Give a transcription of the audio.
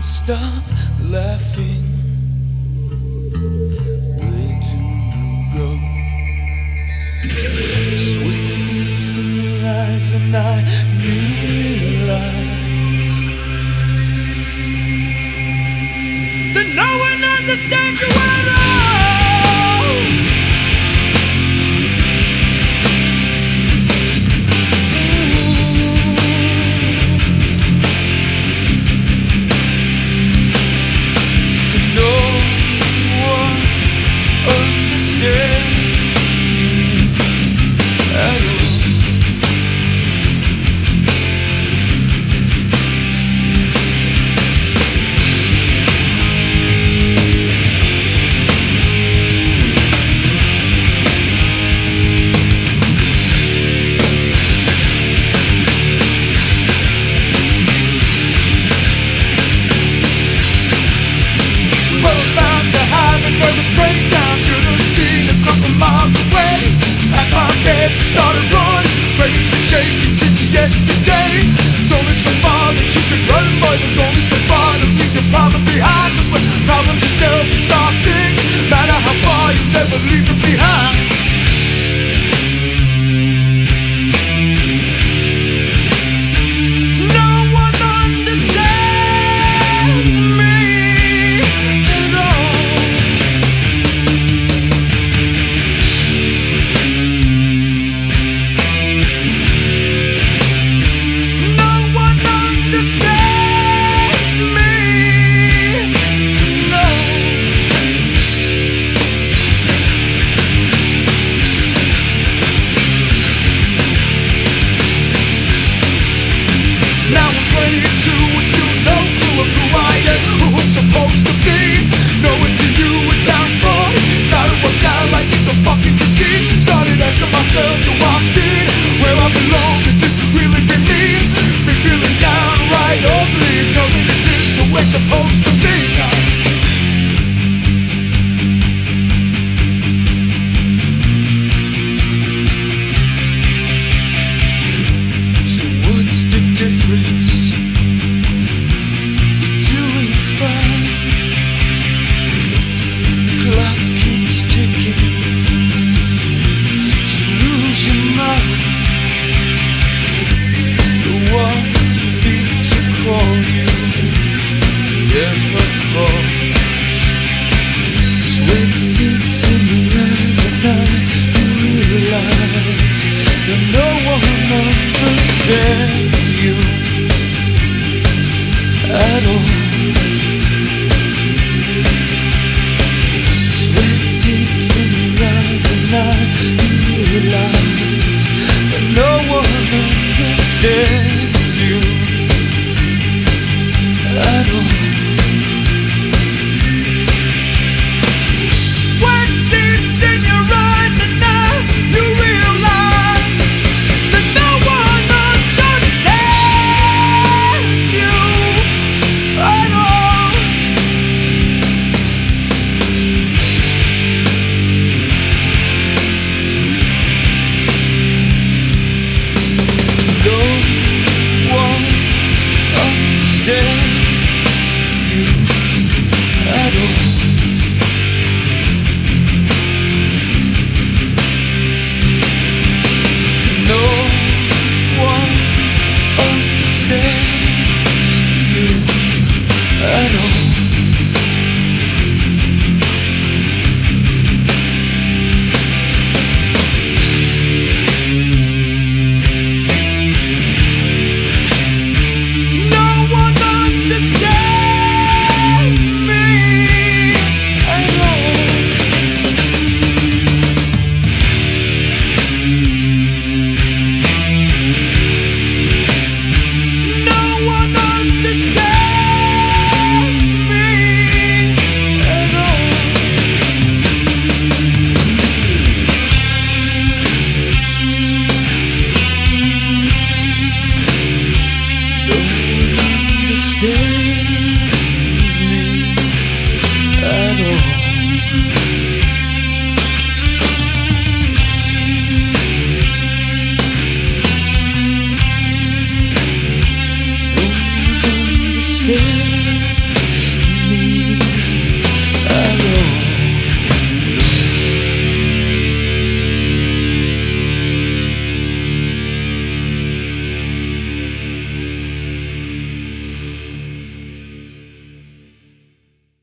Stop laughing. Where do you go? Sweet seems in your eyes, and I realize that no one understands you at all. Started running, brain's been shaking since yesterday. It's only so far that you can run, but it's only so far to leave your problem behind. Cause when problems yourself you start thinking, no matter how far you never leave it behind. Supposed to be. So what's the difference? You're doing fine. The clock keeps ticking. You lose your mind. The one beat to call you. Difficult.